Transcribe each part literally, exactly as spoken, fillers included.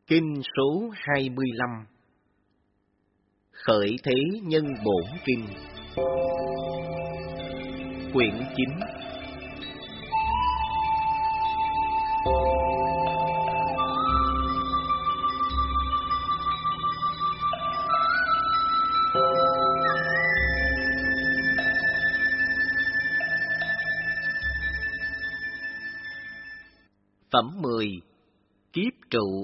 Kinh số hai mươi lăm. Khởi thế nhân bổn kinh. Quyển chín. Phẩm mười. Kiếp trụ.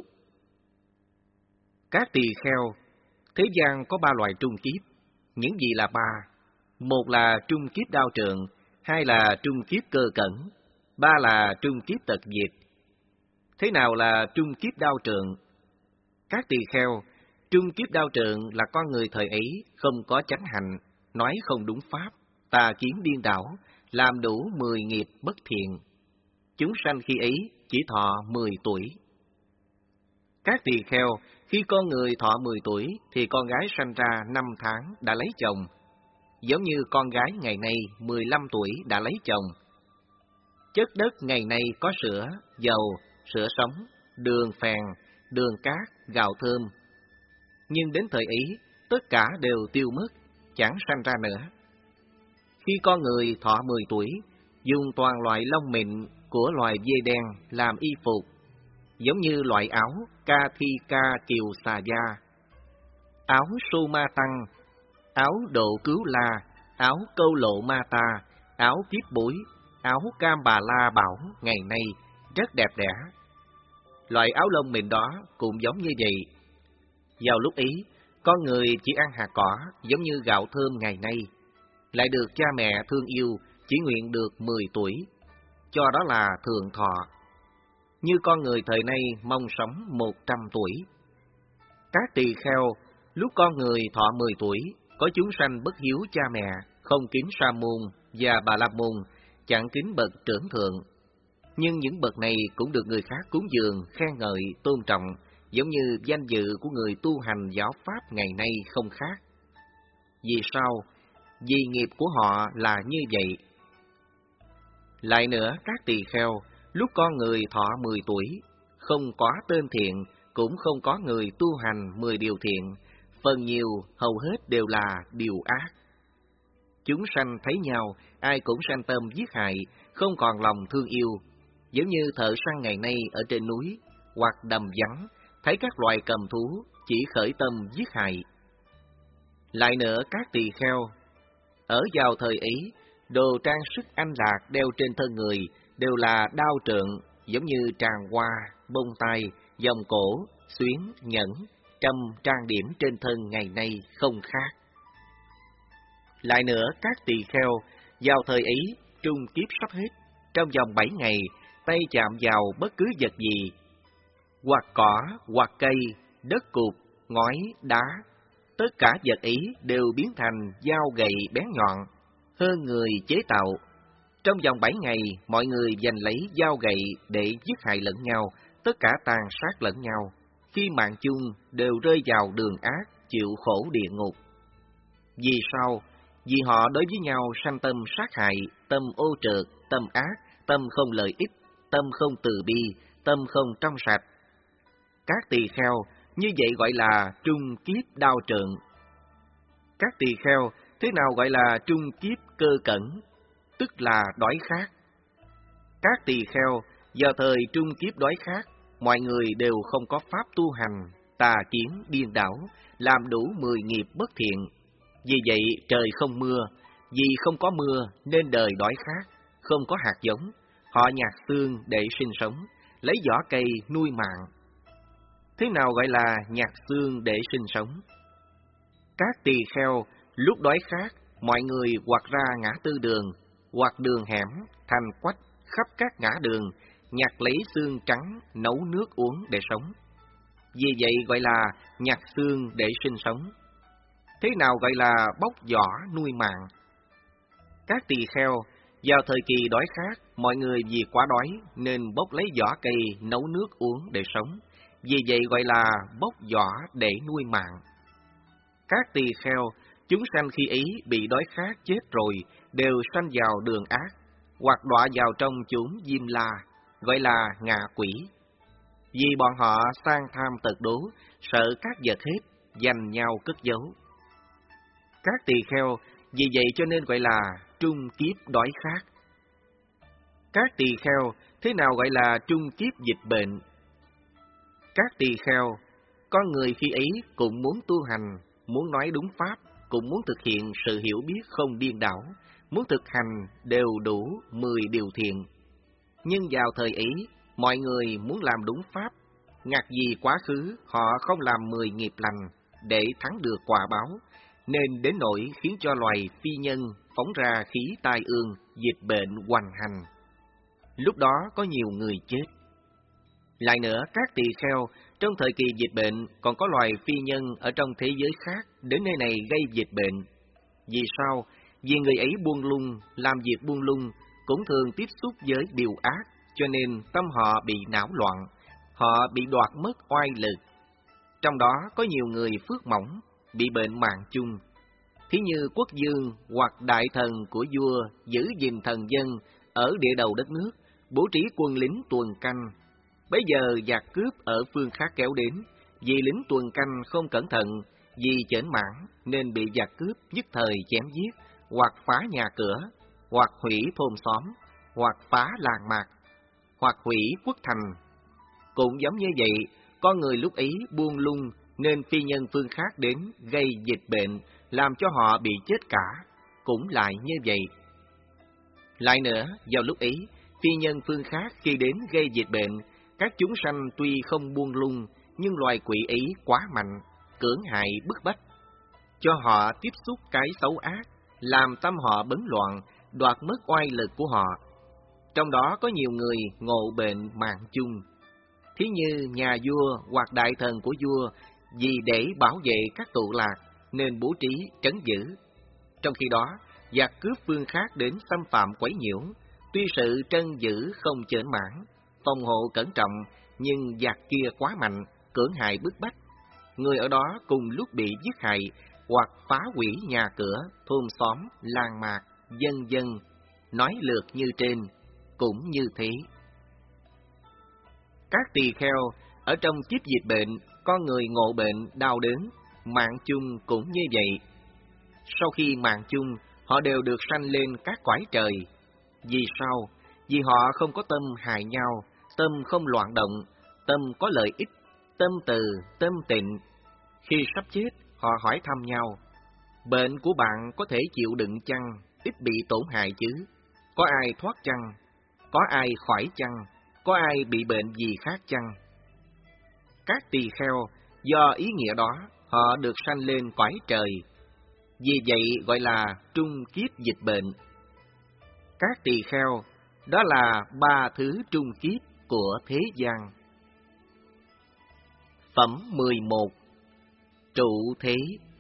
Các tỳ kheo, thế gian có ba loại trung kiếp. Những gì là ba? Một là trung kiếp đao trượng, hai là trung kiếp cơ cẩn, ba là trung kiếp tật diệt. Thế nào là trung kiếp đao trượng? Các tỳ kheo, trung kiếp đao trượng là con người thời ấy không có chánh hạnh, nói không đúng pháp, tà kiến điên đảo, làm đủ mười nghiệp bất thiện. Chúng sanh khi ấy chỉ thọ mười tuổi. Các tỳ kheo, khi con người thọ mười tuổi thì con gái sanh ra năm tháng đã lấy chồng. Giống như con gái ngày nay mười lăm tuổi đã lấy chồng. Chất đất ngày nay có sữa, dầu, sữa sống, đường phèn, đường cát, gạo thơm. Nhưng đến thời ấy, tất cả đều tiêu mất, chẳng sanh ra nữa. Khi con người thọ mười tuổi, dùng toàn loại lông mịn của loài dê đen làm y phục, giống như loại áo ca thi ca kiều xà da, áo su ma tăng, áo độ cứu la, áo câu lộ ma ta, áo kiếp bối, áo cam bà la bảo ngày nay rất đẹp đẽ. Loại áo lông mịn đó cũng giống như vậy. Vào lúc ấy, con người chỉ ăn hạt cỏ giống như gạo thơm ngày nay, lại được cha mẹ thương yêu, chỉ nguyện được mười tuổi, cho đó là thượng thọ. Như con người thời nay mong sống một trăm tuổi. Các tỳ kheo, lúc con người thọ mười tuổi, có chúng sanh bất hiếu cha mẹ, không kính sa môn và bà la môn, chẳng kính bậc trưởng thượng. Nhưng những bậc này cũng được người khác cúng dường, khen ngợi, tôn trọng, giống như danh dự của người tu hành giáo pháp ngày nay không khác. Vì sao? Vì nghiệp của họ là như vậy. Lại nữa, các tỳ kheo, lúc con người thọ mười tuổi, không có tên thiện, cũng không có người tu hành mười điều thiện, phần nhiều hầu hết đều là điều ác. Chúng sanh thấy nhau, ai cũng sanh tâm giết hại, không còn lòng thương yêu, giống như thợ săn ngày nay ở trên núi hoặc đầm vắng, thấy các loài cầm thú chỉ khởi tâm giết hại. Lại nữa, các tỳ kheo, ở vào thời ấy, đồ trang sức anh lạc đeo trên thân người đều là đao trượng, giống như tràng hoa, bông tai, vòng cổ, xuyến, nhẫn, trâm, trang điểm trên thân ngày nay không khác. Lại nữa, các tỳ kheo, vào thời ấy, trung kiếp sắp hết, trong vòng bảy ngày, tay chạm vào bất cứ vật gì, hoặc cỏ, hoặc cây, đất cụt, ngói, đá, tất cả vật ấy đều biến thành dao gậy bén nhọn, hơn người chế tạo. Trong vòng bảy ngày, mọi người giành lấy dao gậy để giết hại lẫn nhau, tất cả tàn sát lẫn nhau. Khi mạng chung đều rơi vào đường ác, chịu khổ địa ngục. Vì sao? Vì họ đối với nhau sanh tâm sát hại, tâm ô trượt, tâm ác, tâm không lợi ích, tâm không từ bi, tâm không trong sạch. Các tỳ kheo, như vậy gọi là trung kiếp đao trượng. Các tỳ kheo, thế nào gọi là trung kiếp cơ cẩn, tức là đói khát. Các tỳ kheo, vào thời trung kiếp đói khát, mọi người đều không có pháp tu hành, tà kiến điên đảo, làm đủ mười nghiệp bất thiện. Vì vậy trời không mưa, vì không có mưa nên đời đói khát, không có hạt giống, họ nhặt xương để sinh sống, lấy vỏ cây nuôi mạng. Thế nào gọi là nhặt xương để sinh sống? Các tỳ kheo, lúc đói khát, mọi người hoặc ra ngã tư đường, hoặc đường hẻm, thành quách, khắp các ngã đường, nhặt lấy xương trắng, nấu nước uống để sống. Vì vậy gọi là nhặt xương để sinh sống. Thế nào gọi là bóc vỏ nuôi mạng? Các tỳ kheo, vào thời kỳ đói khát, mọi người vì quá đói nên bóc lấy vỏ cây nấu nước uống để sống. Vì vậy gọi là bóc vỏ để nuôi mạng. Các tỳ kheo, chúng sanh khi ấy bị đói khát chết rồi, đều sanh vào đường ác, hoặc đọa vào trong chốn diêm la, gọi là ngạ quỷ. vì bọn họ sang tham tật đố, sợ các vật hết, giành nhau cất giấu. Các tỳ kheo vì vậy cho nên gọi là trung kiếp đói khát. Các tỳ kheo thế nào gọi là trung kiếp dịch bệnh? Các tỳ kheo, có người khi ấy cũng muốn tu hành, muốn nói đúng pháp, cũng muốn thực hiện sự hiểu biết không điên đảo, muốn thực hành đều đủ mười điều thiện. Nhưng vào thời ấy, mọi người muốn làm đúng pháp, ngặt gì quá khứ họ không làm mười nghiệp lành để thắng được quả báo, nên đến nỗi khiến cho loài phi nhân phóng ra khí tai ương, dịch bệnh hoành hành. Lúc đó có nhiều người chết. Lại nữa, các tỳ kheo, trong thời kỳ dịch bệnh còn có loài phi nhân ở trong thế giới khác đến nơi này gây dịch bệnh. Vì sao? Vì người ấy buông lung, làm việc buông lung, cũng thường tiếp xúc với điều ác, cho nên tâm họ bị não loạn, họ bị đoạt mất oai lực. Trong đó có nhiều người phước mỏng, bị bệnh mạng chung. Thí như quốc vương hoặc đại thần của vua giữ gìn thần dân ở địa đầu đất nước, bố trí quân lính tuần canh. Bấy giờ giặc cướp ở phương khác kéo đến, vì lính tuần canh không cẩn thận, vì chểnh mãn nên bị giặc cướp nhất thời chém giết, hoặc phá nhà cửa, hoặc hủy thôn xóm, hoặc phá làng mạc, hoặc hủy quốc thành. Cũng giống như vậy, con người lúc ấy buông lung nên phi nhân phương khác đến gây dịch bệnh, làm cho họ bị chết cả, cũng lại như vậy. Lại nữa, vào lúc ấy, phi nhân phương khác khi đến gây dịch bệnh, các chúng sanh tuy không buông lung, nhưng loài quỷ ấy quá mạnh, cưỡng hại bức bách, cho họ tiếp xúc cái xấu ác, làm tâm họ bấn loạn, đoạt mất oai lực của họ. Trong đó có nhiều người ngộ bệnh mạng chung. Thí như nhà vua hoặc đại thần của vua, vì để bảo vệ các tụ lạc nên bố trí trấn giữ. Trong khi đó, giặc cướp phương khác đến xâm phạm quấy nhiễu, tuy sự trấn giữ không chểnh mãn, phòng hộ cẩn trọng, nhưng giặc kia quá mạnh, cưỡng hại bức bách. Người ở đó cùng lúc bị giết hại, hoặc phá hủy nhà cửa, thôn xóm, làng mạc, dân dân, nói lượt như trên, cũng như thế. Các tỳ kheo, ở trong kiếp dịch bệnh, con người ngộ bệnh, đau đớn, mạng chung cũng như vậy. Sau khi mạng chung, họ đều được sanh lên các cõi trời. Vì sao? Vì họ không có tâm hại nhau, tâm không loạn động, tâm có lợi ích, tâm từ, tâm tịnh. Khi sắp chết, họ hỏi thăm nhau, bệnh của bạn có thể chịu đựng chăng, ít bị tổn hại chứ? Có ai thoát chăng? Có ai khỏi chăng? Có ai bị bệnh gì khác chăng? Các tỳ kheo, do ý nghĩa đó, họ được sanh lên cõi trời. Vì vậy gọi là trung kiếp dịch bệnh. Các tỳ kheo, đó là ba thứ trung kiếp của thế gian. Phẩm mười một. Trụ thế.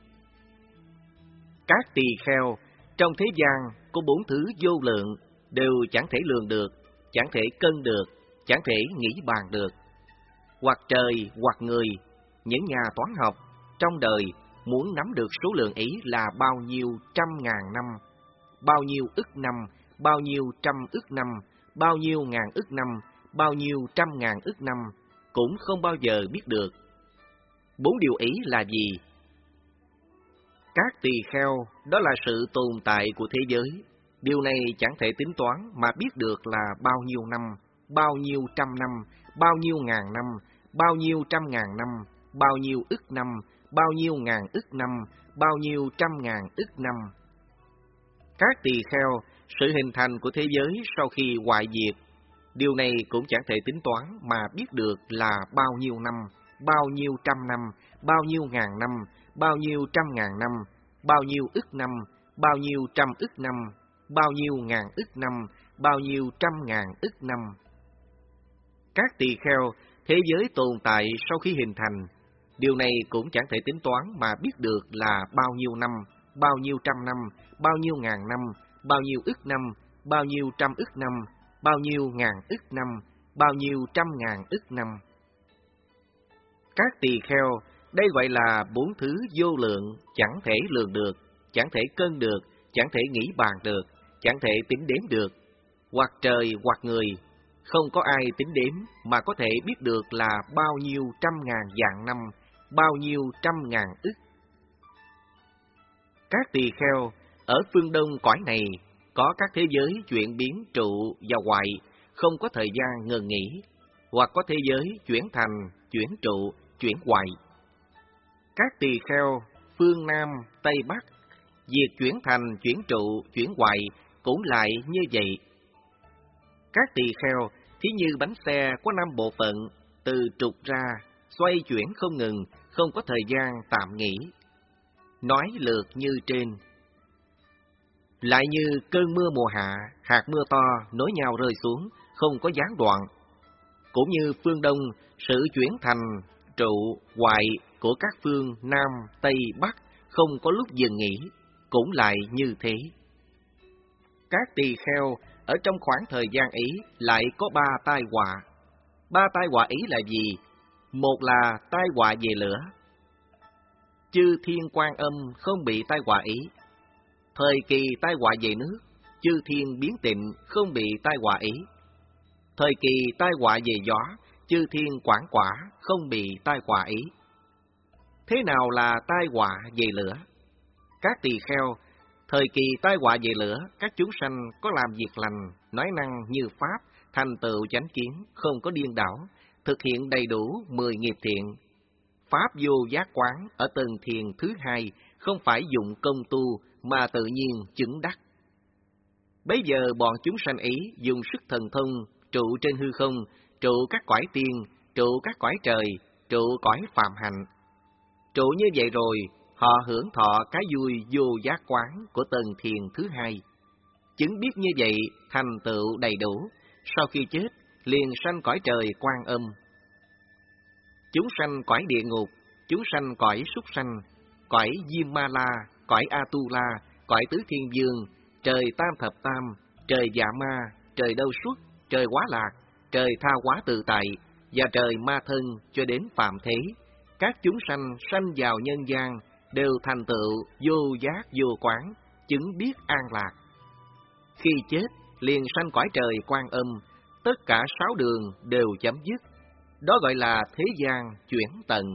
Các tỳ kheo, trong thế gian có bốn thứ vô lượng, đều chẳng thể lường được, chẳng thể cân được, chẳng thể nghĩ bàn được. Hoặc trời, hoặc người, những nhà toán học, trong đời muốn nắm được số lượng ấy là bao nhiêu trăm ngàn năm, bao nhiêu ức năm, bao nhiêu trăm ức năm, bao nhiêu ngàn ức năm, bao nhiêu trăm ngàn ức năm, cũng không bao giờ biết được. Bốn điều ấy là gì? Các tỳ kheo, đó là sự tồn tại của thế giới. Điều này chẳng thể tính toán mà biết được là bao nhiêu năm, bao nhiêu trăm năm, bao nhiêu ngàn năm, bao nhiêu trăm ngàn năm, bao nhiêu ức năm, bao nhiêu ngàn ức năm, bao nhiêu trăm ngàn ức năm. Các tỳ kheo, sự hình thành của thế giới sau khi hoại diệt, điều này cũng chẳng thể tính toán mà biết được là bao nhiêu năm, bao nhiêu trăm năm, bao nhiêu ngàn năm, bao nhiêu trăm ngàn năm, bao nhiêu ức năm, bao nhiêu trăm ức năm, bao nhiêu ngàn ức năm, bao nhiêu trăm ngàn ức năm. Các tỳ kheo, thế giới tồn tại sau khi hình thành, điều này cũng chẳng thể tính toán mà biết được là bao nhiêu năm, bao nhiêu trăm năm, bao nhiêu ngàn năm, bao nhiêu ức năm, bao nhiêu trăm ức năm, bao nhiêu ngàn ức năm, bao nhiêu trăm ngàn ức năm. Các tỳ kheo, đây gọi là bốn thứ vô lượng, chẳng thể lường được, chẳng thể cân được, chẳng thể nghĩ bàn được, chẳng thể tính đếm được. Hoặc trời, hoặc người, không có ai tính đếm mà có thể biết được là bao nhiêu trăm ngàn vạn năm, bao nhiêu trăm ngàn ức. Các tỳ kheo ở phương đông cõi này có các thế giới chuyển biến trụ và hoại, không có thời gian ngừng nghỉ, hoặc có thế giới chuyển thành, chuyển trụ, chuyển hoại. Các tỳ kheo phương Nam, Tây Bắc, việc chuyển thành, chuyển trụ, chuyển hoại cũng lại như vậy. Các tỳ kheo thí như bánh xe có năm bộ phận, từ trục ra, xoay chuyển không ngừng, không có thời gian tạm nghỉ. Nói lượt như trên. Lại như cơn mưa mùa hạ, hạt mưa to nối nhau rơi xuống, không có gián đoạn. Cũng như phương Đông, sự chuyển thành, trụ, hoại của các phương Nam, Tây, Bắc không có lúc dừng nghỉ, cũng lại như thế. Các tỳ kheo ở trong khoảng thời gian ấy lại có ba tai họa. Ba tai họa ấy là gì? Một là tai họa về lửa. Chư thiên Quan Âm không bị tai họa ấy. Thời kỳ tai họa về nước, chư thiên Biến Tịnh không bị tai họa ấy. Thời kỳ tai họa về gió, chư thiên Quảng Quả không bị tai họa ấy. Thế nào là tai họa về lửa? Các tỳ kheo, thời kỳ tai họa về lửa, các chúng sanh có làm việc lành, nói năng như pháp, thành tựu chánh kiến, không có điên đảo, thực hiện đầy đủ mười nghiệp thiện. Pháp vô giác quán ở tầng thiền thứ hai, không phải dụng công tu mà tự nhiên chứng đắc. Bấy giờ bọn chúng sanh ấy dùng sức thần thông trụ trên hư không, trụ các cõi tiên, trụ các cõi trời, trụ cõi phạm hạnh. Trụ như vậy rồi, họ hưởng thọ cái vui vô giác quán của tầng thiền thứ hai. Chứng biết như vậy, thành tựu đầy đủ, sau khi chết, liền sanh cõi trời Quan Âm. Chúng sanh cõi địa ngục, chúng sanh cõi súc sanh, cõi Diêm Ma La, cõi Atula, cõi Tứ Thiên Dương, trời Tam Thập Tam, trời Dạ Ma, trời Đâu Xuất, trời Quá Lạc, trời Tha Hóa Tự Tại, và trời Ma Thân cho đến Phạm Thế. Các chúng sanh sanh vào nhân gian đều thành tựu vô giác vô quán, chứng biết an lạc. Khi chết, liền sanh cõi trời Quan Âm, tất cả sáu đường đều chấm dứt. Đó gọi là thế gian chuyển tận.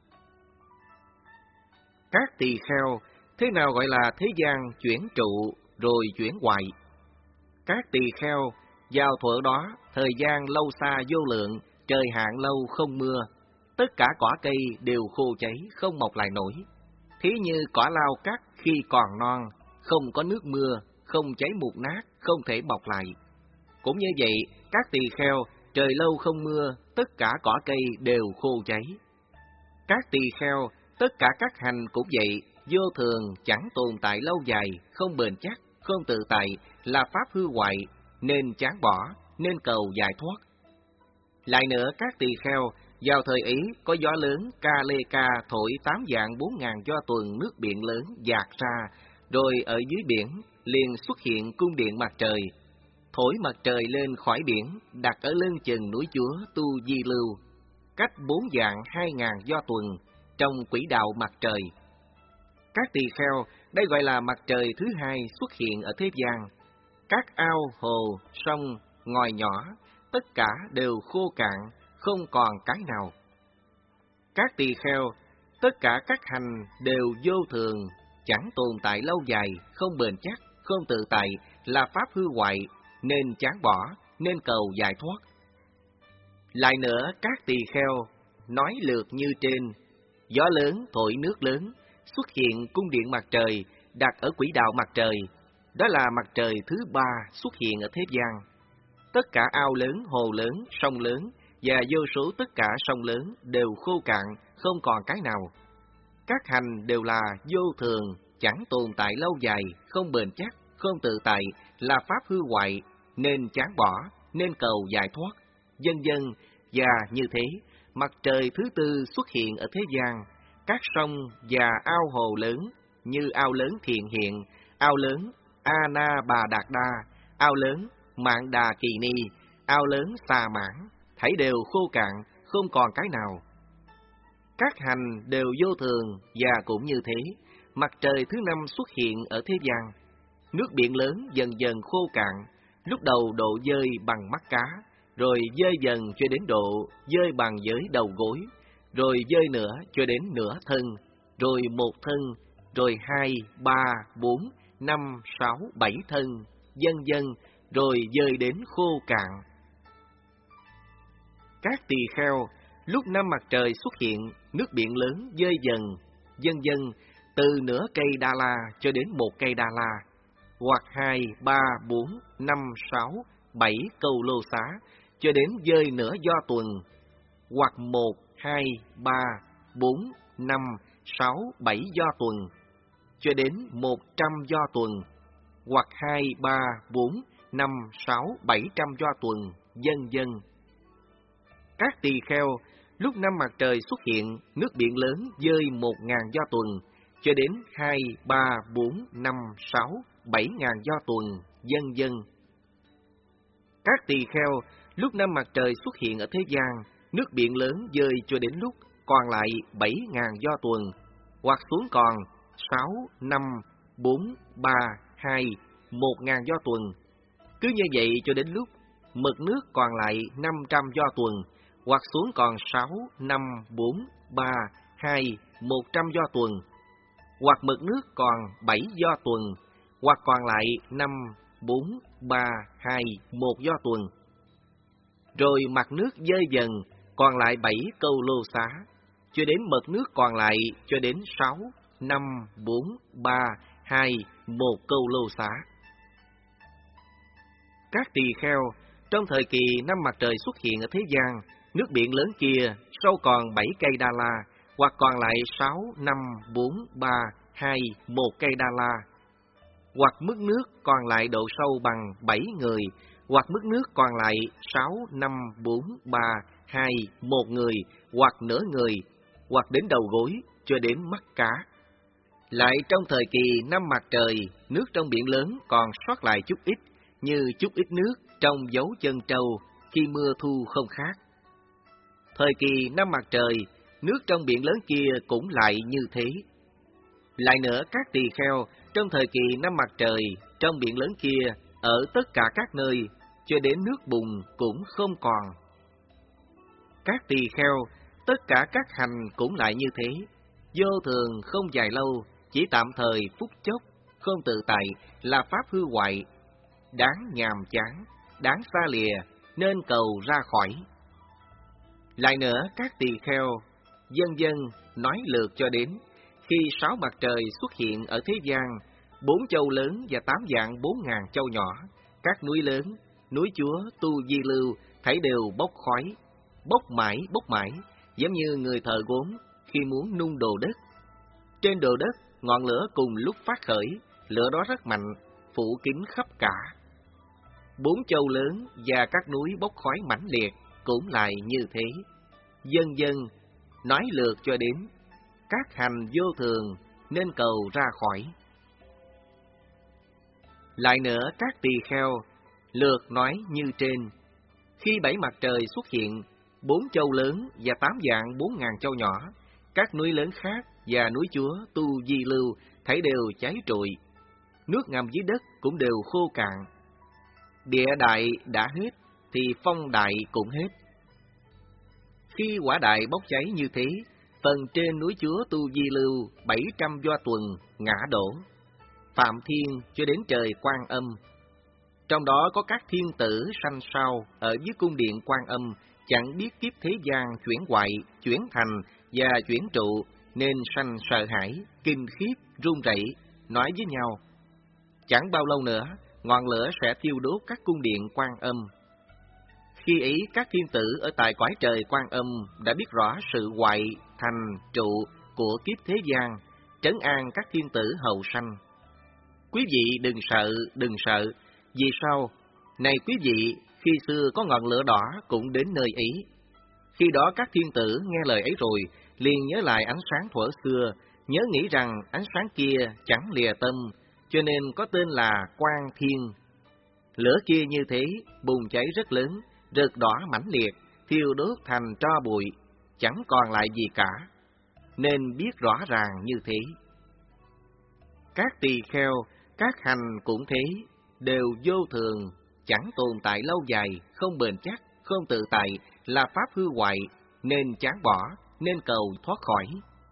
Các tỳ kheo, thế nào gọi là thế gian chuyển trụ rồi chuyển hoại? Các tỳ kheo, vào thuở đó, thời gian lâu xa vô lượng, trời hạn lâu không mưa, tất cả cỏ cây đều khô cháy, không mọc lại nổi. Thí như cỏ lau cắt khi còn non, không có nước mưa, không cháy mục nát, không thể mọc lại. Cũng như vậy, các tỳ kheo, trời lâu không mưa, tất cả cỏ cây đều khô cháy. Các tỳ kheo, tất cả các hành cũng vậy, vô thường, chẳng tồn tại lâu dài, không bền chắc, không tự tại, là pháp hư hoại, nên chán bỏ, nên cầu giải thoát. Lại nữa, các tỳ kheo, vào thời ấy có gió lớn ca lê ca thổi tám vạn bốn ngàn do tuần nước biển lớn dạt ra, rồi ở dưới biển liền xuất hiện cung điện mặt trời. Thổi mặt trời lên khỏi biển, đặt ở lưng chừng núi Chúa Tu Di Lưu, cách bốn vạn hai ngàn do tuần, trong quỹ đạo mặt trời. Các tỳ kheo, đây gọi là mặt trời thứ hai xuất hiện ở thế gian. Các ao, hồ, sông, ngòi nhỏ, tất cả đều khô cạn, không còn cái nào. Các tỳ kheo, tất cả các hành đều vô thường, chẳng tồn tại lâu dài, không bền chắc, không tự tại, là pháp hư hoại, nên chán bỏ, nên cầu giải thoát. Lại nữa, các tỳ kheo, nói lượt như trên, gió lớn thổi nước lớn, xuất hiện cung điện mặt trời, đặt ở quỹ đạo mặt trời, đó là mặt trời thứ ba xuất hiện ở thế gian. Tất cả ao lớn, hồ lớn, sông lớn, và vô số tất cả sông lớn đều khô cạn, không còn cái nào. Các hành đều là vô thường, chẳng tồn tại lâu dài, không bền chắc, không tự tại, là pháp hư hoại, nên chán bỏ, nên cầu giải thoát, vân vân. Và như thế, mặt trời thứ tư xuất hiện ở thế gian, các sông và ao hồ lớn, như ao lớn Thiện Hiện, ao lớn Ana Bà Đạt Đa, ao lớn Mạn Đà Kỳ Ni, ao lớn Xà Mãn, thảy đều khô cạn, không còn cái nào. Các hành đều vô thường, và cũng như thế, mặt trời thứ năm xuất hiện ở thế gian. Nước biển lớn dần dần khô cạn, lúc đầu độ dơi bằng mắt cá, rồi dơi dần cho đến độ dơi bằng với đầu gối, rồi dơi nữa cho đến nửa thân, rồi một thân, rồi hai, ba, bốn, năm, sáu, bảy thân, vân vân, rồi dơi đến khô cạn. Các tỳ kheo, lúc năm mặt trời xuất hiện, nước biển lớn dơi dần, vân vân, từ nửa cây đa la cho đến một cây đa la, hoặc hai, ba, bốn, năm, sáu, bảy câu lô xá, cho đến dơi nửa do tuần, hoặc một, hai, ba, bốn, năm, sáu, bảy do tuần, cho đến một trăm do tuần, hoặc hai, ba, bốn, năm, sáu, bảy trăm do tuần, vân vân. Các tỳ kheo, lúc năm mặt trời xuất hiện, nước biển lớn dơi một ngàn do tuần, cho đến hai, ba, bốn, năm, sáu, bảy ngàn do tuần, vân vân. Các tỳ kheo, lúc năm mặt trời xuất hiện ở thế gian, nước biển lớn dơi cho đến lúc còn lại bảy ngàn do tuần, hoặc xuống còn sáu, năm, bốn, ba, hai, một ngàn do tuần. Cứ như vậy cho đến lúc mực nước còn lại năm trăm do tuần, hoặc xuống còn sáu, năm, bốn, ba, hai, một trăm do tuần, hoặc mực nước còn bảy do tuần, hoặc còn lại năm, bốn, ba, hai, một do tuần. Rồi mặt nước dơi dần, còn lại bảy câu lô xá, cho đến mực nước còn lại cho đến sáu, năm, bốn, ba, hai, một câu lô xá. Các tỳ kheo, trong thời kỳ năm mặt trời xuất hiện ở thế gian, nước biển lớn kia sâu còn bảy cây đa la, hoặc còn lại sáu, năm, bốn, ba, hai, một cây đa la, hoặc mức nước còn lại độ sâu bằng bảy người, hoặc mức nước còn lại sáu, năm, bốn, ba, hai, một người, hoặc nửa người, hoặc đến đầu gối, cho đến mắt cá. Lại trong thời kỳ năm mặt trời, nước trong biển lớn còn sót lại chút ít, như chút ít nước trong dấu chân trâu khi mưa thu không khác. Thời kỳ năm mặt trời, nước trong biển lớn kia cũng lại như thế. Lại nữa các tỳ kheo, trong thời kỳ năm mặt trời, trong biển lớn kia, ở tất cả các nơi, cho đến nước bùn cũng không còn. Các tỳ kheo, tất cả các hành cũng lại như thế, vô thường không dài lâu, chỉ tạm thời phút chốc, không tự tại, là pháp hư hoại, đáng nhàm chán, đáng xa lìa, nên cầu ra khỏi. Lại nữa các tỳ kheo, dân dân nói lượt cho đến, khi sáu mặt trời xuất hiện ở thế gian, bốn châu lớn và tám dạng bốn ngàn châu nhỏ, các núi lớn, núi Chúa, Tu Di Lưu, thảy đều bốc khói, bốc mãi bốc mãi, giống như người thợ gốm khi muốn nung đồ đất. Trên đồ đất, ngọn lửa cùng lúc phát khởi, lửa đó rất mạnh, phủ kín khắp cả. Bốn châu lớn và các núi bốc khói mãnh liệt cũng lại như thế. Dân dân nói lượt cho đến, các hành vô thường nên cầu ra khỏi. Lại nữa các tỳ kheo, lượt nói như trên, khi bảy mặt trời xuất hiện, bốn châu lớn và tám dạng bốn ngàn châu nhỏ, các núi lớn khác và núi Chúa, Tu Di Lưu, thảy đều cháy trụi, nước ngầm dưới đất cũng đều khô cạn. Địa đại đã hết, thì phong đại cũng hết. Khi quả đại bốc cháy như thế, phần trên núi Chúa Tu Di Lưu bảy trăm do tuần ngã đổ, Phạm Thiên cho đến trời Quan Âm. Trong đó có các thiên tử sanh sao ở dưới cung điện Quan Âm, chẳng biết kiếp thế gian chuyển hoại, chuyển thành và chuyển trụ, nên sanh sợ hãi, kinh khiếp, run rẩy, nói với nhau. Chẳng bao lâu nữa, ngọn lửa sẽ thiêu đốt các cung điện Quan Âm. Khi ấy các thiên tử ở tại cõi trời Quan Âm đã biết rõ sự hoại, thành, trụ của kiếp thế gian, trấn an các thiên tử hậu sanh. Quý vị đừng sợ, đừng sợ, vì sao? Này quý vị, khi xưa có ngọn lửa đỏ cũng đến nơi ấy. Khi đó các thiên tử nghe lời ấy rồi, liền nhớ lại ánh sáng thuở xưa, nhớ nghĩ rằng ánh sáng kia chẳng lìa tâm, cho nên có tên là Quan Thiên. Lửa kia như thế, bùng cháy rất lớn, rực đỏ mãnh liệt, thiêu đốt thành tro bụi, chẳng còn lại gì cả, nên biết rõ ràng như thế. Các tỳ kheo, các hành cũng thế, đều vô thường, chẳng tồn tại lâu dài, không bền chắc, không tự tại, là pháp hư hoại, nên chán bỏ, nên cầu thoát khỏi.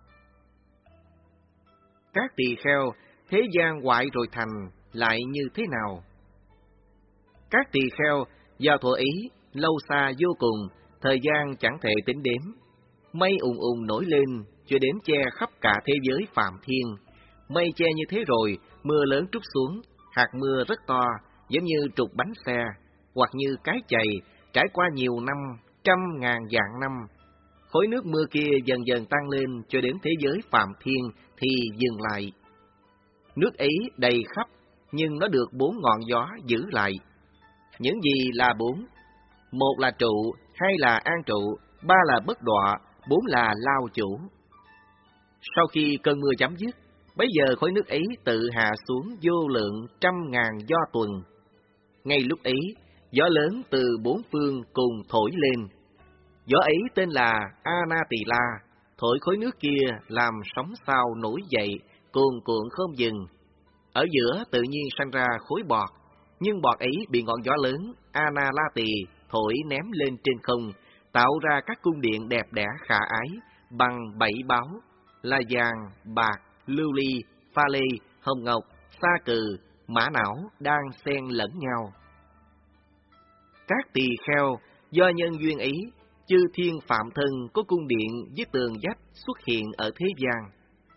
Các tỳ kheo, thế gian hoại rồi thành, lại như thế nào? Các tỳ kheo, do thuở ý, lâu xa vô cùng, thời gian chẳng thể tính đếm. Mây ùng ùng nổi lên, cho đến che khắp cả thế giới phạm thiên. Mây che như thế rồi, mưa lớn trút xuống, hạt mưa rất to, giống như trục bánh xe, hoặc như cái chày, trải qua nhiều năm, trăm ngàn vạn năm. Khối nước mưa kia dần dần tăng lên cho đến thế giới phạm thiên thì dừng lại. Nước ấy đầy khắp, nhưng nó được bốn ngọn gió giữ lại. Những gì là bốn? Một là trụ, hai là an trụ, ba là bất đọa, bốn là lao chủ. Sau khi cơn mưa chấm dứt, bấy giờ khối nước ấy tự hạ xuống vô lượng trăm ngàn do tuần. Ngay lúc ấy, gió lớn từ bốn phương cùng thổi lên. Gió ấy tên là Anatila, thổi khối nước kia làm sóng sao nổi dậy, cuồn cuộn không dừng. Ở giữa tự nhiên sanh ra khối bọt, nhưng bọt ấy bị ngọn gió lớn Analati thổi ném lên trên không, tạo ra các cung điện đẹp đẽ khả ái bằng bảy báu là vàng, bạc, lưu ly, pha lê, hồng ngọc, sa cừ, mã não đang xen lẫn nhau. Các tỳ kheo, do nhân duyên ấy, chư thiên phạm thân có cung điện với tường vách xuất hiện ở thế gian.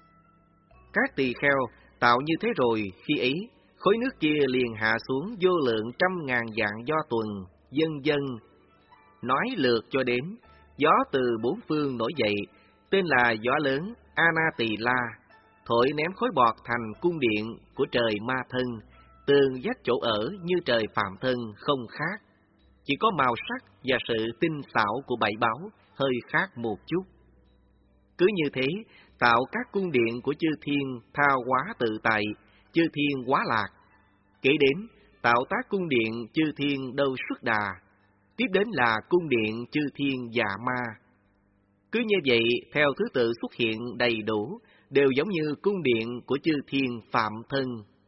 Các tỳ kheo tạo như thế rồi, khi ấy, khối nước kia liền hạ xuống vô lượng trăm ngàn vạn do tuần, dân dân. Nói lượt cho đến, gió từ bốn phương nổi dậy, tên là gió lớn Anatila, thổi ném khối bọt thành cung điện của trời ma thân, tường vách chỗ ở như trời phạm thân không khác. Chỉ có màu sắc và sự tinh xảo của bảy báu hơi khác một chút. Cứ như thế, tạo các cung điện của chư thiên tha hóa tự tại, chư thiên hóa lạc. Kể đến, tạo tác cung điện chư thiên đâu xuất đà. Tiếp đến là cung điện chư thiên dạ ma. Cứ như vậy, theo thứ tự xuất hiện đầy đủ, đều giống như cung điện của chư thiên phạm thân.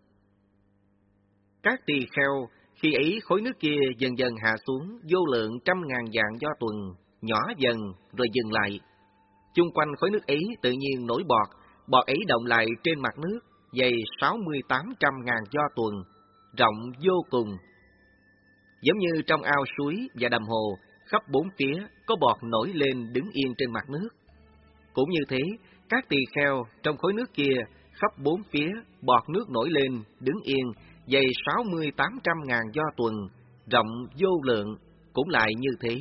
Các tỳ kheo, khi ấy khối nước kia dần dần hạ xuống vô lượng trăm ngàn vạn do tuần, nhỏ dần rồi dừng lại. Chung quanh khối nước ấy tự nhiên nổi bọt, bọt ấy động lại trên mặt nước, dày sáu mươi tám trăm ngàn do tuần, rộng vô cùng. Giống như trong ao suối và đầm hồ, khắp bốn phía có bọt nổi lên đứng yên trên mặt nước. Cũng như thế, các tỳ kheo trong khối nước kia, khắp bốn phía bọt nước nổi lên đứng yên, dày sáu mươi tám trăm ngàn do tuần, rộng vô lượng, cũng lại như thế.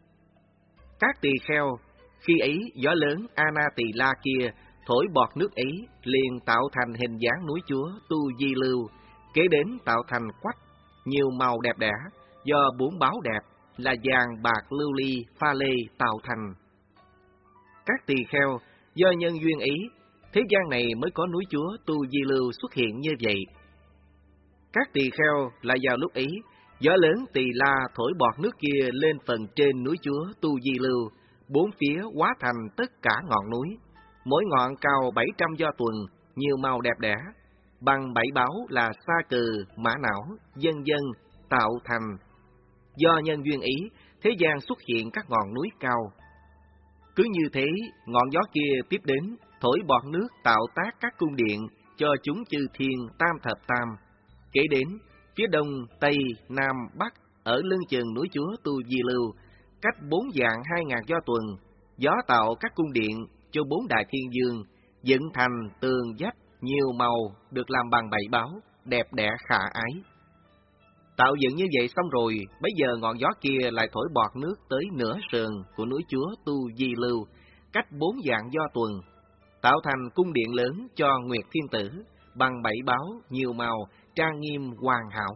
Các tỳ kheo, khi ấy gió lớn Anatila kia thổi bọt nước ấy liền tạo thành hình dáng núi chúa Tu Di Lưu, kế đến tạo thành quách, nhiều màu đẹp đẽ, do bốn báo đẹp là vàng, bạc, lưu ly, pha lê tạo thành. Các tỳ kheo, do nhân duyên ấy, thế gian này mới có núi chúa Tu Di Lưu xuất hiện như vậy. Các tỳ kheo là vào lúc ấy, gió lớn Tỳ La thổi bọt nước kia lên phần trên núi chúa Tu Di Lưu, bốn phía hóa thành tất cả ngọn núi, mỗi ngọn cao bảy trăm do tuần, nhiều màu đẹp đẽ, bằng bảy báu là sa cừ, mã não, dân dân tạo thành. Do nhân duyên ý, thế gian xuất hiện các ngọn núi cao. Cứ như thế, ngọn gió kia tiếp đến, thổi bọt nước tạo tác các cung điện cho chúng chư thiên tam thập tam. Kể đến, phía đông, tây, nam, bắc, ở lưng chừng núi chúa Tu Di Lưu, cách bốn vạn hai ngàn do tuần, gió tạo các cung điện cho bốn đại thiên dương, dựng thành tường vách nhiều màu được làm bằng bảy báu, đẹp đẽ khả ái. Tạo dựng như vậy xong rồi, bấy giờ ngọn gió kia lại thổi bọt nước tới nửa sườn của núi chúa Tu Di Lưu, cách bốn vạn do tuần, tạo thành cung điện lớn cho Nguyệt Thiên Tử, bằng bảy báu, nhiều màu, trang nghiêm hoàn hảo.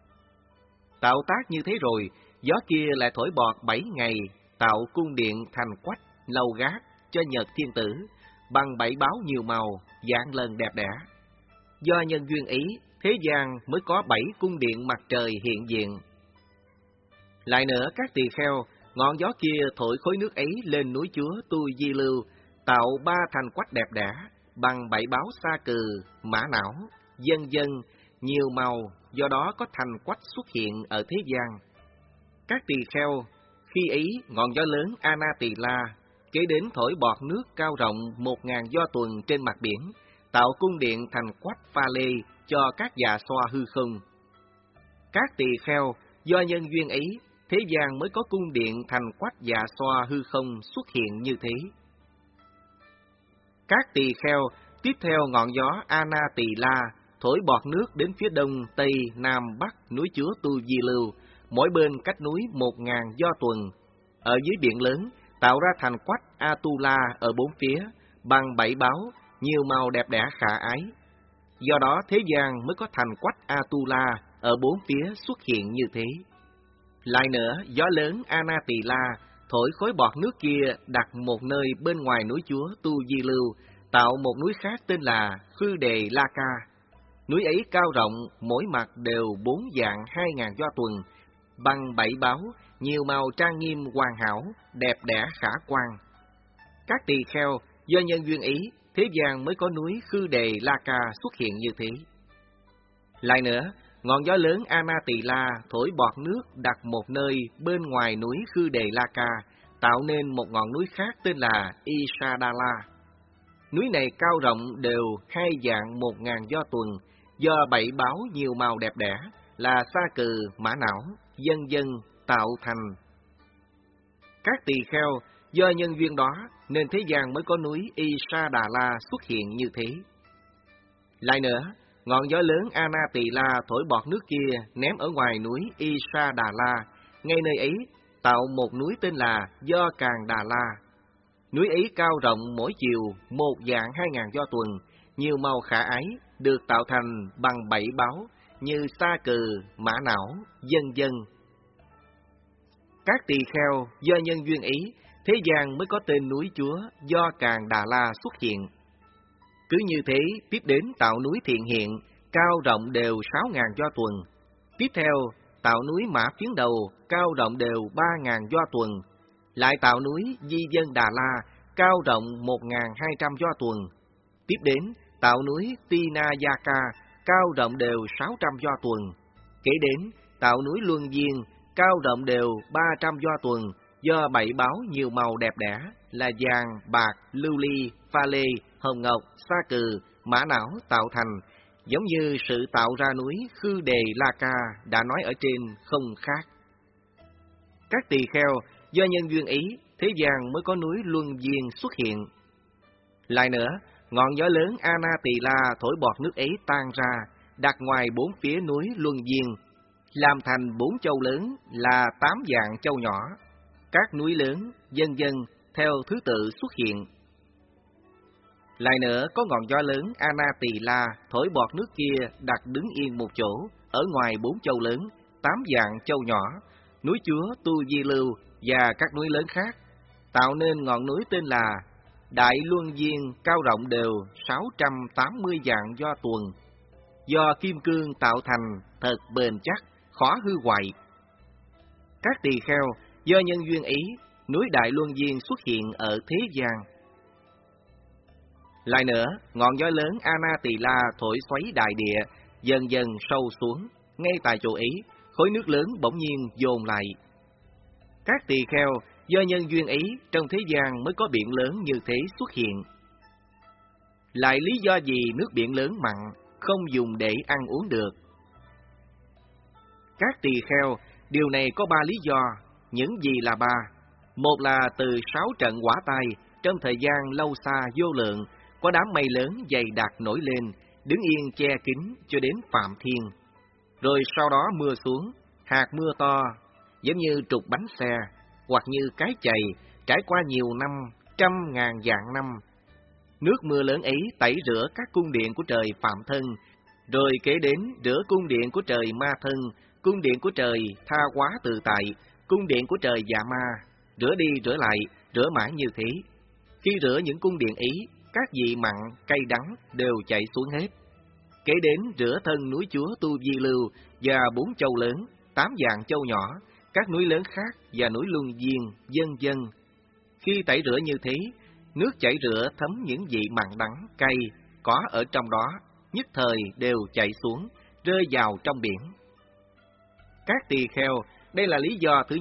Tạo tác như thế rồi, gió kia lại thổi bọt bảy ngày, tạo cung điện thành quách, lầu gác cho Nhật Thiên Tử, bằng bảy báu nhiều màu, vạn lần đẹp đẽ. Do nhân duyên ý, thế gian mới có bảy cung điện mặt trời hiện diện. Lại nữa, các tỳ kheo, ngọn gió kia thổi khối nước ấy lên núi chúa Tu Di Lưu, tạo ba thành quách đẹp đẽ, bằng bảy báu sa cừ, mã não, dân dân, nhiều màu, do đó có thành quách xuất hiện ở thế gian. Các tỳ kheo, Khi ấy, ngọn gió lớn Anatila kế đến thổi bọt nước cao rộng một ngàn do tuần trên mặt biển, tạo cung điện thành quách pha lê cho các già xoa hư không. Các tỳ kheo, do nhân duyên ấy, thế gian mới có cung điện thành quách già xoa hư không xuất hiện như thế. Các tỳ kheo tiếp theo ngọn gió Anatila thổi bọt nước đến phía đông, tây, nam, bắc núi Chúa Tu Di Lưu, mỗi bên cách núi một ngàn do tuần. Ở dưới biển lớn, tạo ra thành quách Atula ở bốn phía, bằng bảy báo, nhiều màu đẹp đẽ khả ái. Do đó thế gian mới có thành quách Atula ở bốn phía xuất hiện như thế. Lại nữa, gió lớn Anatila thổi khối bọt nước kia đặt một nơi bên ngoài núi Chúa Tu Di Lưu, tạo một núi khác tên là Khư Đề La Ca. Núi ấy cao rộng, mỗi mặt đều bốn dạng hai ngàn do tuần, bằng bảy báo, nhiều màu trang nghiêm hoàn hảo, đẹp đẽ khả quan. Các tỳ kheo, do nhân duyên ý, thế gian mới có núi Khư Đề La Ca xuất hiện như thế. Lại nữa, ngọn gió lớn Anatila thổi bọt nước đặt một nơi bên ngoài núi Khư Đề La Ca, tạo nên một ngọn núi khác tên là Isadala. Núi này cao rộng đều hai dạng một ngàn do tuần, do bảy báo nhiều màu đẹp đẽ, là sa cừ, mã não, dân dân tạo thành. Các tỳ kheo, do nhân duyên đó, nên thế gian mới có núi Isadala xuất hiện như thế. Lại nữa, ngọn gió lớn Anatila thổi bọt nước kia ném ở ngoài núi Isadala, ngay nơi ấy tạo một núi tên là Do Càng Đà La. Núi ấy cao rộng mỗi chiều một dạng hai ngàn do tuần, nhiều màu khả ái, được tạo thành bằng bảy báo như sa cừ, mã não, dân dân. Các tỳ kheo, do nhân duyên ý, thế gian mới có tên núi Chúa Do Càng Đà La xuất hiện. Cứ như thế, tiếp đến tạo núi Thiện Hiện, cao rộng đều sáu ngàn do tuần. Tiếp theo, tạo núi Mã Phiến Đầu, cao rộng đều ba ngàn do tuần. Lại tạo núi Di Dân Đà La, cao rộng một ngàn hai trăm do tuần. Tiếp đến, tạo núi Tinayaka, cao rộng đều sáu trăm do tuần. Kế đến, tạo núi Luân Viên, cao rộng đều ba trăm do tuần, do bảy báo nhiều màu đẹp đẽ là vàng, bạc, lưu ly, pha lê, hồng ngọc, sa cừ, mã não tạo thành, giống như sự tạo ra núi Khư Đề La Ca đã nói ở trên không khác. Các tỳ kheo, do nhân duyên ý, thế gian mới có núi Luân Viên xuất hiện. Lại nữa, ngọn gió lớn Anatila thổi bọt nước ấy tan ra, đặt ngoài bốn phía núi Luân Viên, làm thành bốn châu lớn là tám dạng châu nhỏ. Các núi lớn, dân dân, theo thứ tự xuất hiện. Lại nữa, có ngọn gió lớn Anatila thổi bọt nước kia đặt đứng yên một chỗ, ở ngoài bốn châu lớn, tám dạng châu nhỏ, núi Chúa Tu Di Lưu và các núi lớn khác, tạo nên ngọn núi tên là Đại Luân Viên, cao rộng đều sáu trăm tám mươi dạng do tuần, do kim cương tạo thành, thật bền chắc, khó hư hoại. Các tỳ kheo, do nhân duyên ý, núi Đại Luân Viên xuất hiện ở thế gian. Lại nữa, ngọn gió lớn Anatila thổi xoáy đại địa, dần dần sâu xuống, ngay tại chỗ ấy, khối nước lớn bỗng nhiên dồn lại. Các tỳ kheo, do nhân duyên ý, trong thế gian mới có biển lớn như thế xuất hiện. Lại lý do gì nước biển lớn mặn, không dùng để ăn uống được? Các tỳ kheo, điều này có ba lý do, những gì là ba? Một là từ sáu trận hỏa tai, trong thời gian lâu xa vô lượng, có đám mây lớn dày đặc nổi lên, đứng yên che kín cho đến Phạm Thiên. Rồi sau đó mưa xuống, hạt mưa to, giống như trục bánh xe, hoặc như cái chày, trải qua nhiều năm, trăm ngàn vạn năm. Nước mưa lớn ấy tẩy rửa các cung điện của trời Phạm Thân, rồi kế đến rửa cung điện của trời Ma Thân, cung điện của trời Tha Hóa Tự Tại, cung điện của trời Dạ Ma, rửa đi rửa lại, rửa mãi như thế. Khi rửa những cung điện ấy, các vị mặn, cay đắng đều chảy xuống hết. Kế đến rửa thân núi Chúa Tu Di Lưu và bốn châu lớn, tám dạng châu nhỏ, các núi lớn khác và núi Luân Viên, dân dân. Khi tẩy rửa như thế, nước chảy rửa thấm những vị mặn đắng, cay có ở trong đó, nhất thời đều chảy xuống, rơi vào trong biển. Các tỳ kheo, đây là lý do thứ nhất,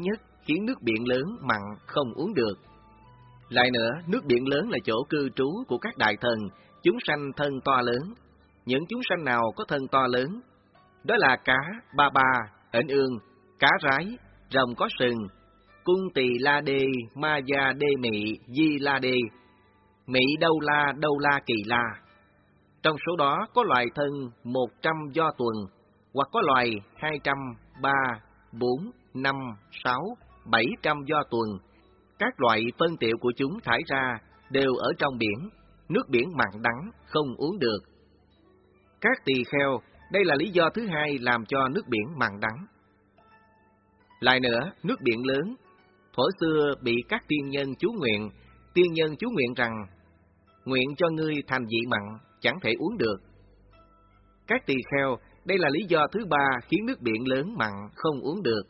khiến nước biển lớn mặn không uống được. Lại nữa, nước biển lớn là chỗ cư trú của các đại thần, chúng sanh thân to lớn. Những chúng sanh nào có thân to lớn? Đó là cá, ba ba, ếnh ương, cá rái, rồng có sừng, cung tỳ la đê, ma gia đê mị, di la đê, mị đâu la, đâu la kỳ la. Trong số đó có loài thân một trăm do tuần, hoặc có loài hai trăm, ba, bốn, năm, sáu, bảy trăm do tuần. Các loại phân tiệu của chúng thải ra đều ở trong biển, nước biển mặn đắng, không uống được. Các tỳ kheo, đây là lý do thứ hai làm cho nước biển mặn đắng. Lại nữa, nước biển lớn, thuở xưa bị các tiên nhân chú nguyện, tiên nhân chú nguyện rằng, nguyện cho ngươi thành vị mặn, chẳng thể uống được. Các tỳ kheo, đây là lý do thứ ba khiến nước biển lớn mặn, không uống được.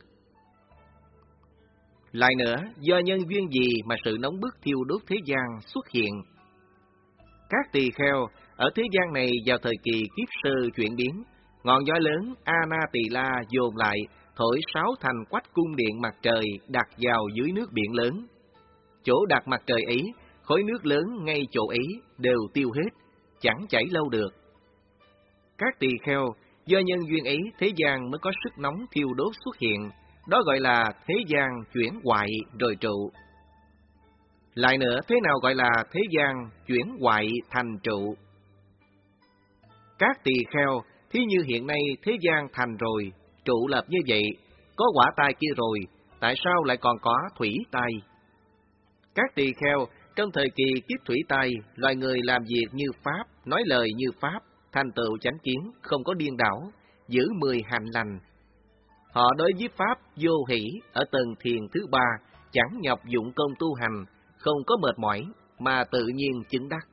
Lại nữa, do nhân duyên gì mà sự nóng bức thiêu đốt thế gian xuất hiện? Các tỳ kheo, ở thế gian này vào thời kỳ kiếp sơ chuyển biến, ngọn gió lớn Ana Tỳ La dồn lại, thổi sáu thành quách cung điện mặt trời đặt vào dưới nước biển lớn. Chỗ đặt mặt trời ấy, khối nước lớn ngay chỗ ấy đều tiêu hết, chẳng chảy lâu được. Các tỳ kheo, do nhân duyên ấy thế gian mới có sức nóng thiêu đốt xuất hiện, đó gọi là thế gian chuyển hoại rồi trụ. Lại nữa, thế nào gọi là thế gian chuyển hoại thành trụ? Các tỳ kheo, thí như hiện nay thế gian thành rồi, trụ lập như vậy, có quả tai kia rồi, tại sao lại còn có thủy tai? Các tỳ kheo, trong thời kỳ kiếp thủy tai, loài người làm việc như Pháp, nói lời như Pháp, thành tựu chánh kiến, không có điên đảo, giữ mười hạnh lành. Họ đối với Pháp vô hỷ ở tầng thiền thứ ba, chẳng nhọc dụng công tu hành, không có mệt mỏi, mà tự nhiên chứng đắc.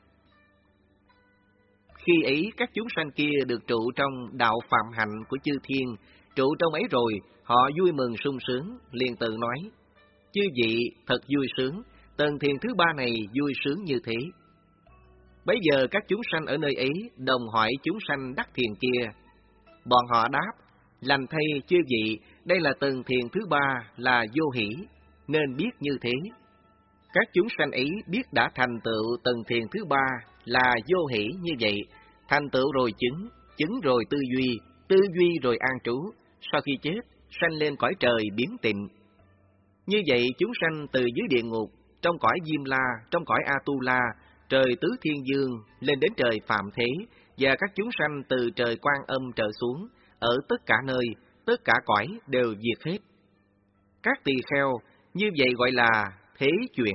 Khi ấy các chúng sanh kia được trụ trong đạo phạm hạnh của chư thiên, trụ trong ấy rồi, họ vui mừng sung sướng, liền tự nói, chư vị thật vui sướng, tầng thiền thứ ba này vui sướng như thế. Bấy giờ các chúng sanh ở nơi ấy đồng hỏi chúng sanh đắc thiền kia. Bọn họ đáp, lành thay chư vị, đây là tầng thiền thứ ba là vô hỷ, nên biết như thế. Các chúng sanh ấy biết đã thành tựu tầng thiền thứ ba là vô hỷ như vậy, thành tựu rồi chứng, chứng rồi tư duy, tư duy rồi an trú, sau khi chết, sanh lên cõi trời biến tịnh. Như vậy chúng sanh từ dưới địa ngục, trong cõi Diêm La, trong cõi A-tu-la, trời Tứ Thiên Dương, lên đến trời Phạm Thế, và các chúng sanh từ trời Quan Âm trở xuống, ở tất cả nơi, tất cả cõi đều diệt hết. Các tỳ kheo, như vậy gọi là thế chuyển.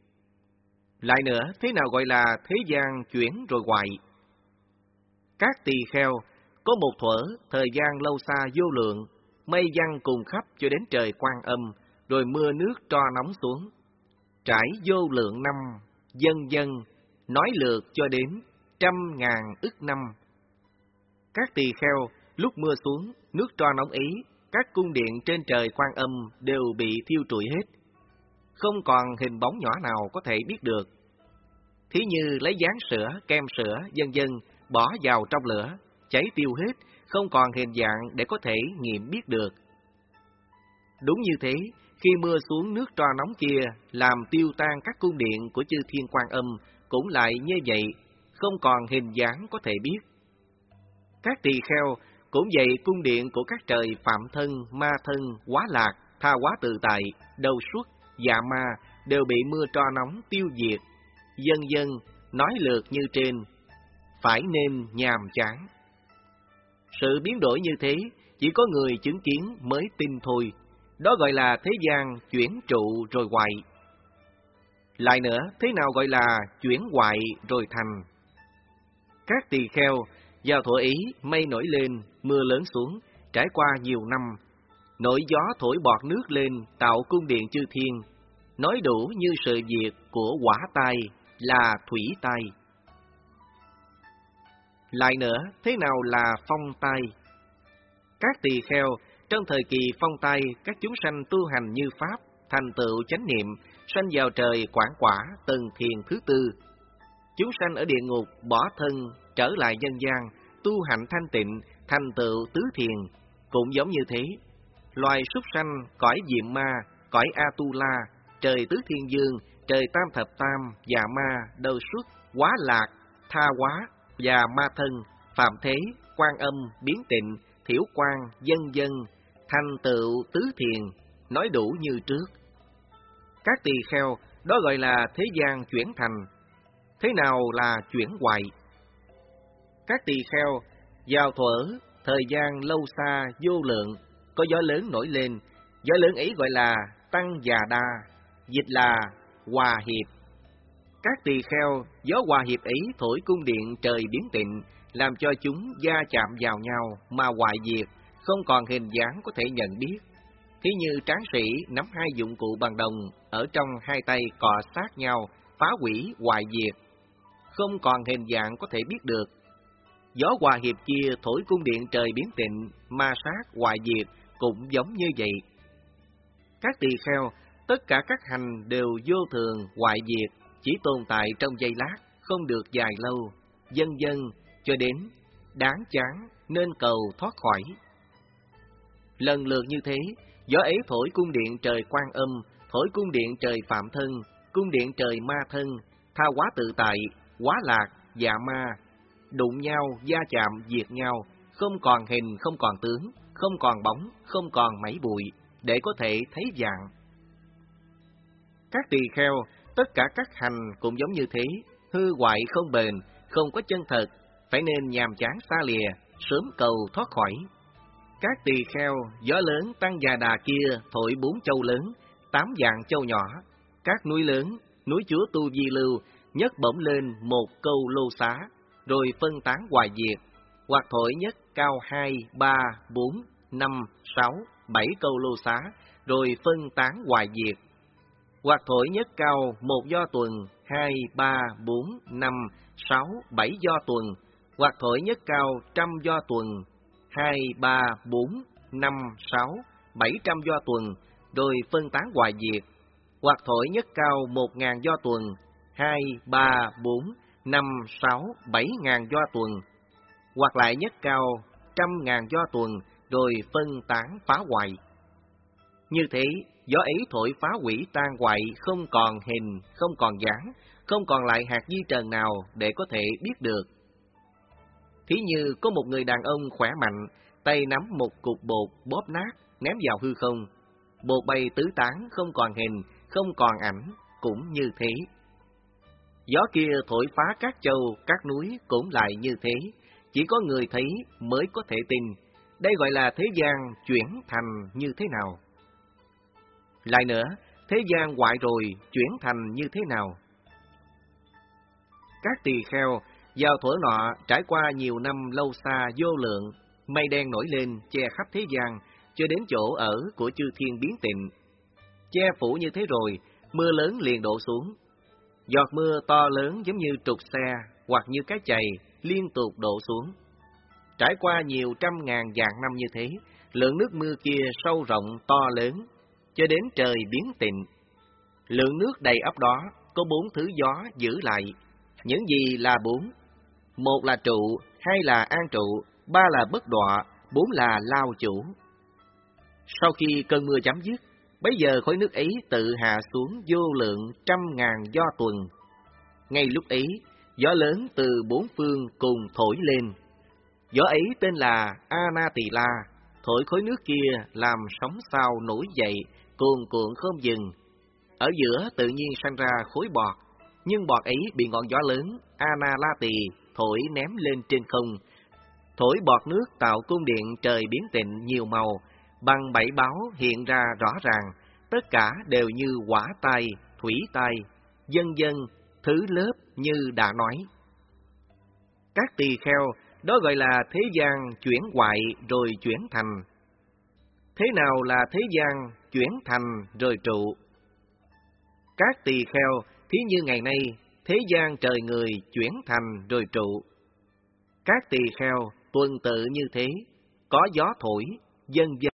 Lại nữa, thế nào gọi là thế gian chuyển rồi hoại? Các tỳ kheo, có một thuở, thời gian lâu xa vô lượng, mây giăng cùng khắp cho đến trời Quan Âm, rồi mưa nước tro nóng xuống. Trải vô lượng năm, dân dân, nói lượt cho đến trăm ngàn ức năm. Các tỳ kheo, lúc mưa xuống, nước tro nóng ý, các cung điện trên trời Quan Âm đều bị thiêu trụi hết. Không còn hình bóng nhỏ nào có thể biết được. Thí như lấy dáng sữa, kem sữa, vân vân bỏ vào trong lửa, cháy tiêu hết, không còn hình dạng để có thể nghiệm biết được. Đúng như thế, khi mưa xuống nước tro nóng kia làm tiêu tan các cung điện của chư thiên Quan Âm cũng lại như vậy, không còn hình dáng có thể biết. Các tỳ kheo, cũng vậy cung điện của các trời Phạm Thân, Ma Thân, Quá Lạc, Tha Hóa Tự Tại, Đầu Xuất, Dạ Ma đều bị mưa tro nóng tiêu diệt, dân dân nói lượt như trên, phải nên nhàm chán. Sự biến đổi như thế, chỉ có người chứng kiến mới tin thôi, đó gọi là thế gian chuyển trụ rồi hoại. Lại nữa, thế nào gọi là chuyển hoại rồi thành? Các tỳ kheo, vào thuở ý mây nổi lên, mưa lớn xuống, trải qua nhiều năm, nổi gió thổi bọt nước lên tạo cung điện chư thiên, nói đủ như sự việc của hỏa tai là thủy tai. Lại nữa, thế nào là phong tai? Các tỳ kheo, trong thời kỳ phong tai, các chúng sanh tu hành như Pháp, thành tựu chánh niệm, sanh vào trời quảng quả, tầng thiền thứ tư. Chúng sanh ở địa ngục, bỏ thân, trở lại nhân gian, tu hạnh thanh tịnh, thành tựu tứ thiền, cũng giống như thế. Loài súc sanh, cõi diệm ma, cõi Atula, trời tứ thiên dương, trời tam thập tam, dạ ma, đầu xuất, quá lạc, tha quá, và ma thân, phạm thế, quan âm, biến tịnh, thiểu quan, dân dân, thành tựu tứ thiền, nói đủ như trước. Các tỳ kheo, đó gọi là thế gian chuyển thành. Thế nào là chuyển hoại? Các tỳ kheo, vào thuở, thời gian lâu xa, vô lượng, có gió lớn nổi lên, gió lớn ấy gọi là tăng già đa, dịch là hòa hiệp. Các tỳ kheo, gió hòa hiệp ấy thổi cung điện trời biến tịnh, làm cho chúng va chạm vào nhau mà hoại diệt, không còn hình dáng có thể nhận biết. Thí như tráng sĩ nắm hai dụng cụ bằng đồng ở trong hai tay cọ sát nhau, phá hủy hoại diệt, không còn hình dạng có thể biết được. Gió hòa hiệp kia thổi cung điện trời biến tịnh, ma sát hoại diệt cũng giống như vậy. Các tỳ kheo, tất cả các hành đều vô thường hoại diệt, chỉ tồn tại trong giây lát, không được dài lâu, dân dân cho đến đáng chán nên cầu thoát khỏi. Lần lượt như thế, gió ấy thổi cung điện trời Quan Âm, thổi cung điện trời Phạm Thân, cung điện trời Ma Thân, tha hóa tự tại, hóa lạc, dạ ma, đụng nhau, va chạm, diệt nhau, không còn hình, không còn tướng, không còn bóng, không còn mảy bụi, để có thể thấy dạng. Các tỳ kheo, tất cả các hành cũng giống như thế, hư hoại không bền, không có chân thật, phải nên nhàm chán xa lìa, sớm cầu thoát khỏi. Các tỳ kheo, gió lớn tăng già đà kia thổi bốn châu lớn, tám dạng châu nhỏ, các núi lớn, núi chúa Tu Di Lưu, nhấc bổng lên một câu lô xá, rồi phân tán hoại diệt, hoặc thổi nhất cao hai, ba, bốn, năm, sáu, bảy câu lô xá, rồi phân tán hoại diệt, hoặc thổi nhất cao một do tuần, hai, ba, bốn, năm, sáu, bảy do tuần, hoặc thổi nhất cao trăm do tuần, hai, ba, bốn, năm, sáu, bảy trăm do tuần, rồi phân tán hoại diệt, hoặc thổi nhất cao một ngàn do tuần, hai, ba, bốn, năm, sáu, bảy ngàn do tuần, hoặc lại nhất cao trăm ngàn do tuần, rồi phân tán phá hoại. Như thế, gió ấy thổi phá hủy tan hoại, không còn hình, không còn dáng, không còn lại hạt di trần nào để có thể biết được. Thí như có một người đàn ông khỏe mạnh, tay nắm một cục bột bóp nát, ném vào hư không. Bột bay tứ tán, không còn hình, không còn ảnh, cũng như thế. Gió kia thổi phá các châu, các núi cũng lại như thế. Chỉ có người thấy mới có thể tin. Đây gọi là thế gian chuyển thành như thế nào? Lại nữa, thế gian hoại rồi, chuyển thành như thế nào? Các tỳ kheo, vào thuở nọ, trải qua nhiều năm lâu xa vô lượng, mây đen nổi lên, che khắp thế gian, cho đến chỗ ở của chư thiên biến tịnh. Che phủ như thế rồi, mưa lớn liền đổ xuống. Giọt mưa to lớn giống như trục xe, hoặc như cái chày, liên tục đổ xuống. Trải qua nhiều trăm ngàn vạn năm như thế, lượng nước mưa kia sâu rộng to lớn, cho đến trời biến tịnh. Lượng nước đầy ắp đó có bốn thứ gió giữ lại. Những gì là bốn? Một là trụ, hai là an trụ, ba là bất đọa, bốn là lao chủ. Sau khi cơn mưa chấm dứt, bấy giờ khối nước ấy tự hạ xuống vô lượng trăm ngàn do tuần. Ngay lúc ấy, gió lớn từ bốn phương cùng thổi lên. Gió ấy tên là Anatila, thổi khối nước kia làm sóng sao nổi dậy, cuồn cuộn không dừng. Ở giữa tự nhiên sanh ra khối bọt, nhưng bọt ấy bị ngọn gió lớn Analati thổi ném lên trên không. Thổi bọt nước tạo cung điện trời biến tịnh nhiều màu, bằng bảy báo hiện ra rõ ràng, tất cả đều như hỏa tai, thủy tai, dân dân, thứ lớp như đã nói. Các tỳ kheo, đó gọi là thế gian chuyển hoại rồi chuyển thành. Thế nào là thế gian chuyển thành rồi trụ? Các tỳ kheo, thí như ngày nay, thế gian trời người chuyển thành rồi trụ. Các tỳ kheo tuần tự như thế, có gió thổi, dân dân.